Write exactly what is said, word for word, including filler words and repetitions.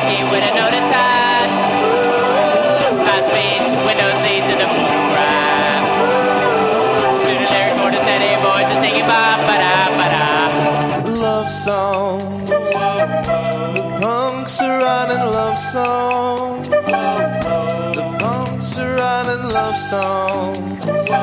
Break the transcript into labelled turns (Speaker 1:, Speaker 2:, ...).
Speaker 1: He wouldn't know to touch. Classmates, window seats, and the photographs. To the lyrics for the steady voice is singing ba ba da ba da.
Speaker 2: Love songs. The punks are writing love songs. The punks are writing love songs.